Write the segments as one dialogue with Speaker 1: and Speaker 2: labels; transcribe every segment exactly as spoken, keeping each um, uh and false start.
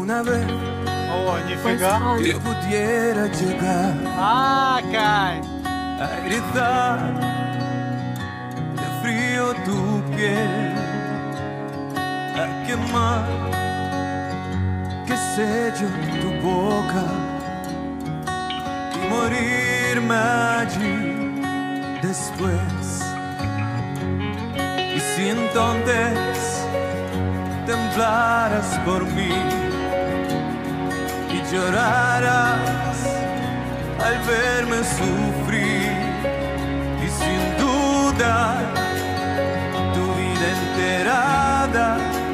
Speaker 1: Una vez
Speaker 2: О, нифига.
Speaker 1: que pudiera llegar
Speaker 2: А, Кай.
Speaker 1: a erizar de frío tu piel, a quemar, qué sé yo, tu boca y morirme allí después. Y si entonces temblaras por mí y lloraras al verme sufrir, y sin duda tu vida enterada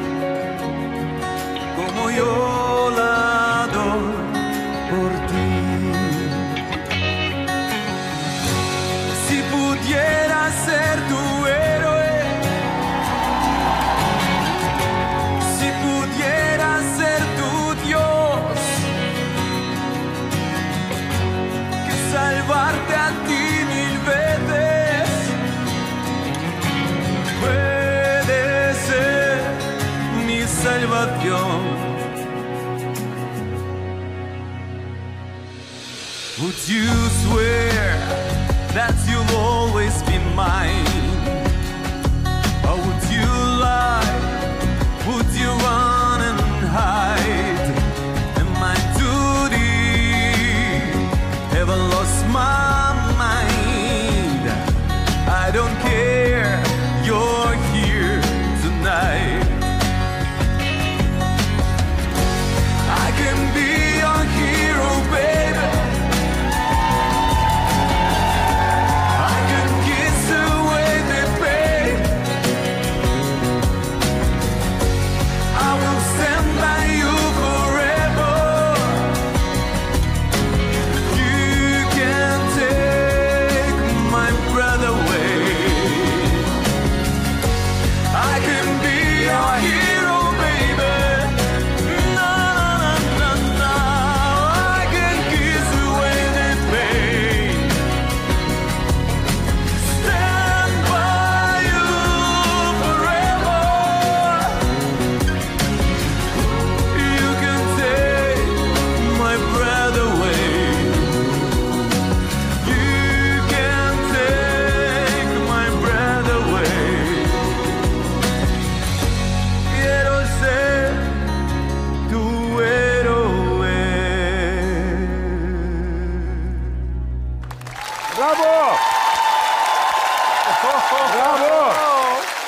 Speaker 1: como yo la adoro por ti. Si pudiera ser tu héroe, si pudiera ser tu Dios, que salvarte a ti mil veces puede ser mi salvación. Would you swear that you'll always be mine? Or would you lie? Would you run and hide? And my duty ever lost my mind? I don't care, you're here tonight. I can be your hero, baby. I can kiss away the pain. I will stand by you forever. You can take my breath away. I can be your hero, baby. No, no, no, no. I can kiss away the pain. Stand by you forever. You can take my breath away. You can take my breath away. Quiero ser tu héroe.
Speaker 3: Bravo! Bravo!